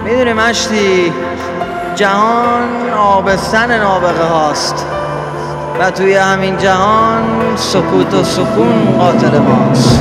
میدونی مشتی، جهان آبستن نابغه هاست و توی همین جهان سکوت و سکون قاتل ماست.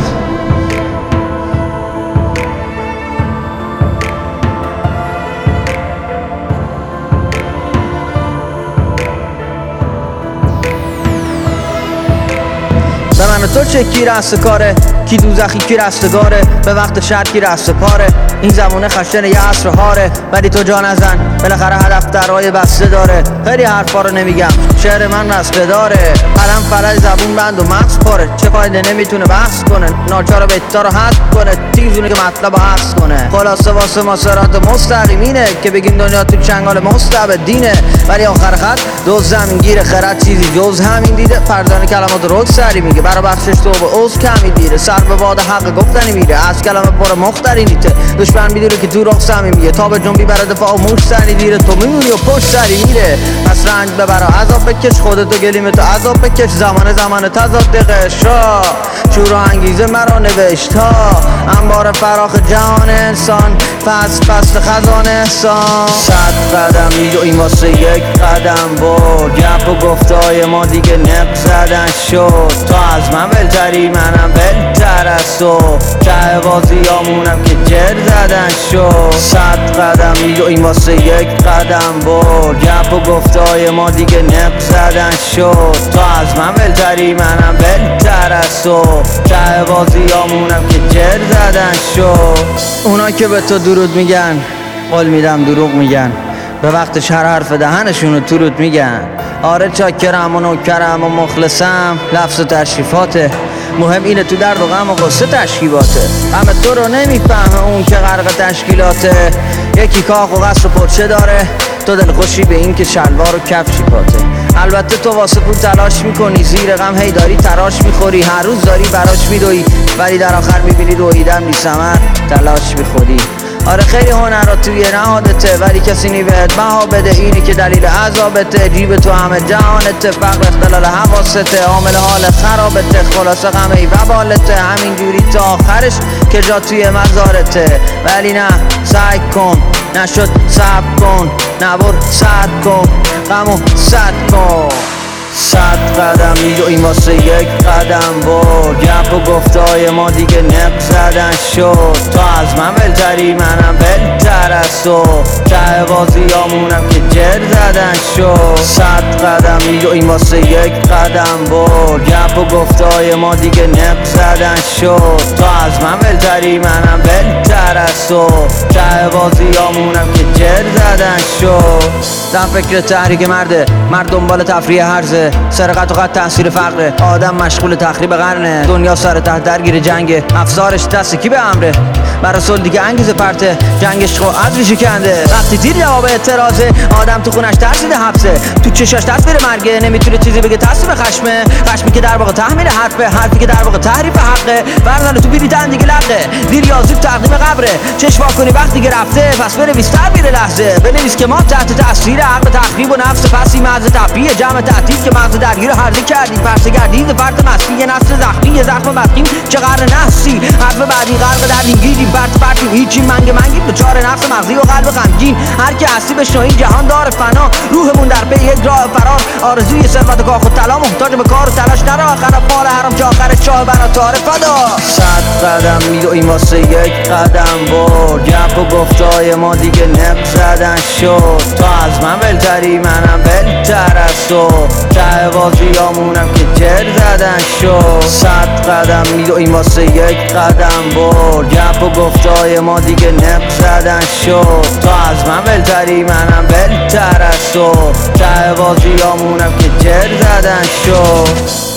به من تو چه کی رست کاره، کی دوزخی کی رستگاره، به وقت شر کی رست پاره. این زمونه خشن یه عصر هاره، ولی تو جا نزن، بالاخره هدف درای بسته داره. خیلی حرفا رو نمیگم، شعر من رسته داره، قلم فلج زبون بند و مغز پاره. چه فایده نمیتونه بحث کنه، ناچار بهتر رو حذف کنه، تیزونه که مطلب رو حذف کنه. خلاصه واسه ما صراط مستقیمینه که بگیم دنیا تو چنگال مستبدینه، ولی آخر خط دوز زمینگیر خرد چیزی جز همین دیده. فردان کلمات رو سری میگه، برا بخشش تو به عوض کمی دیره، سر به باد حق گفتنی میره، از کلمه پر مختری نیته. دشمن میدونه که تو راه صمیمیه، تا به جنبی برای دفاع و موش سری دیره، تو میمونی و پشت سری میره. پس رنج ببر و عذاب بکش، خودتو گلیم تو عذاب بکش. زمان تضاد قشا، شور و انگیزه مرا نوشت ها، انبار فراخ جهان انسان، فصل خزان احسان. 100 قدم این واسه یک قدم برد، گپ و گفتای ما دیگه نق زدن شد. تو از من بلتری منم بلتر از تو، چه بازیامونم که جر زدن شد. 100 قدم این واسه یک قدم برد، گپ و گفتای ما دیگه نق زدن شد. تو از من بلتری منم بلتر از تو، چه بازیامونم که جر زدن شد. اونا که به تو درود میگن، قول میدم دروغ میگن، به وقتش هر حرف دهنشونو تو رود میگن. آره چاکرم و نوکرم و مخلصم، لفظ و تشریفاته، مهم اینه تو درد و غم و غصه تشکیباته. همه تو رو نمیفهمه اون که غرق تشکیلاته، یکی کاخ و قصر و پرچه داره، تو دل خوشی به این که شلوار و کفشی پاته. البته تو واسه پول تلاش میکنی، زیر غم هی داری تراش میخوری، هر روز داری براش میدوی، ولی در آخر میبینی دویدم بی ثمر تلاش میخوری. آره خیلی هنرات توی نهادته، ولی کسی نیبهت بها بده، اینی که دلیل عذابته. جیب تو همه جهانته، فقر اختلال حواسته، عامل حال خرابته، خلاصه غم ای وبالته. همینجوری تا آخرش که جا توی مزارته، ولی نه سعی کن، نشد صبر کن، نبر سد کن، غمو سد کن. 100 قدم این واسه یک قدم برد، گپ و گفتای ما دیگه نق زدن شد. تو از من بلتری منم بلتر از تو، چه بازیامونم که جر زدن شد. 100 قدم این واسه یک قدم برد، گپ و گفتای ما دیگه نق زدن شد. تو از من بلتری منم بلتر از تو، چه بازیامونم که جر زدن شد. زن فکر تحریک مرده، مرد دنبال تفریح هرزه، سرقت و قتل تأثیر فقره، آدم مشغول تخریب قرنه، دنیا سر ته درگیر جنگه، افزارش دست کی به امره، برای صلح دیگه انگیزه پرته، جنگش خو عزوی شکنده. وقتی دیر جواب اعتراضه، آدم تو خونش ترسیده حبسه، تو چشاش تصویر مرگه، نمیتونه چیزی بگه تصویر خشمه، خشمی که در واقع تحمیل حرفه، حرفی که در واقع تحریف حقه، ورزن تو بیریتن دیگه لقه، دیر یا زود تقدیم قبره. چشم وا کنی وقتی که رفته، پس بنویس تعبیر لحظه، بنویس که ما تحت تاثیر عقل تخریب و نفس پسی مغز تفریح جمع تعطیل، که مغز درگیر هرزه کردی، پرسه گردی فرد مستی، یه نسل زخمی، زخم بدخیم، چه قرن نفسی، حرف بعدی غرق در گیری، برد هیچی منگی دچار نفس مغزی و قلب غمگین. هر کی هستی بشنو این جهان دار فنا، روحمون در پی یک راه فرار، آرزوی ثروت و کاخ و طلا، محتاج به کار و تلاش، نرو آخر مال حرام چه آخر چاه برا تار فدا. 100 قدم این واسه یک قدم برد، گپ و گفتای ما دیگه نق زدن شد. تو از من بلتری منم بلتر از تو، چه بازیامونم که جر زدن شد. 100 قدم این واسه یک قدم برد، گپ و گفتای ما دیگه نق زدن شد. تو از من بلتری منم بلتر از تو، چه بازیامونم که جر زدن شد.